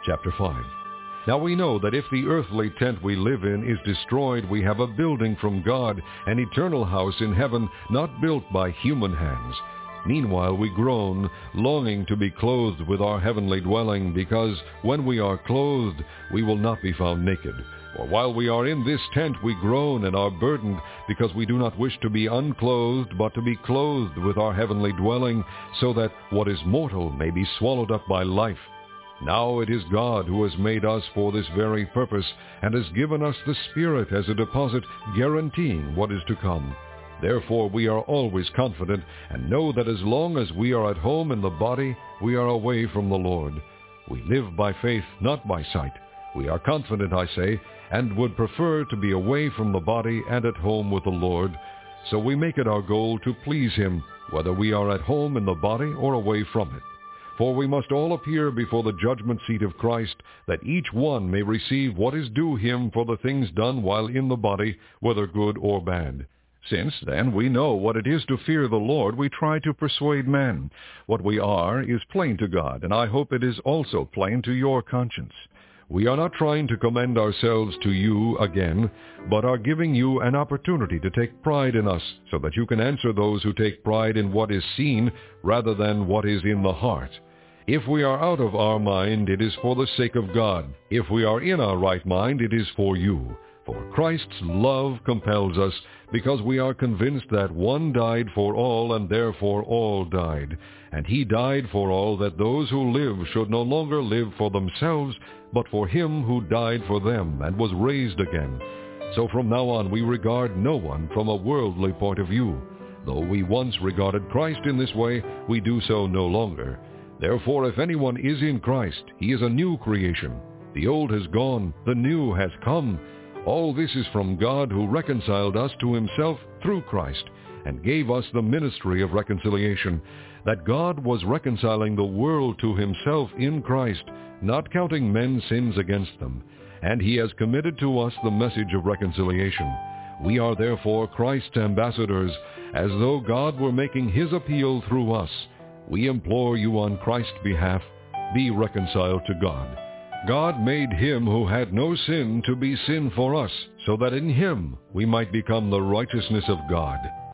Chapter 5. Now we know that if the earthly tent we live in is destroyed, we have a building from God, an eternal house in heaven, not built by human hands. Meanwhile we groan, longing to be clothed with our heavenly dwelling, because when we are clothed, we will not be found naked. For while we are in this tent we groan and are burdened, because we do not wish to be unclothed, but to be clothed with our heavenly dwelling, so that what is mortal may be swallowed up by life. Now it is God who has made us for this very purpose, and has given us the Spirit as a deposit, guaranteeing what is to come. Therefore we are always confident, and know that as long as we are at home in the body, we are away from the Lord. We live by faith, not by sight. We are confident, I say, and would prefer to be away from the body and at home with the Lord. So we make it our goal to please Him, whether we are at home in the body or away from it. For we must all appear before the judgment seat of Christ, that each one may receive what is due him for the things done while in the body, whether good or bad. Since, then, we know what it is to fear the Lord, we try to persuade men. What we are is plain to God, and I hope it is also plain to your conscience. We are not trying to commend ourselves to you again, but are giving you an opportunity to take pride in us, so that you can answer those who take pride in what is seen rather than what is in the heart. If we are out of our mind, it is for the sake of God. If we are in our right mind, it is for you. For Christ's love compels us, because we are convinced that one died for all, and therefore all died. And He died for all, that those who live should no longer live for themselves, but for Him who died for them, and was raised again. So from now on we regard no one from a worldly point of view. Though we once regarded Christ in this way, we do so no longer. Therefore if anyone is in Christ, he is a new creation. The old has gone, the new has come. All this is from God, who reconciled us to Himself through Christ, and gave us the ministry of reconciliation, that God was reconciling the world to Himself in Christ, not counting men's sins against them. And He has committed to us the message of reconciliation. We are therefore Christ's ambassadors, as though God were making His appeal through us. We implore you on Christ's behalf, be reconciled to God. God made Him who had no sin to be sin for us, so that in Him we might become the righteousness of God.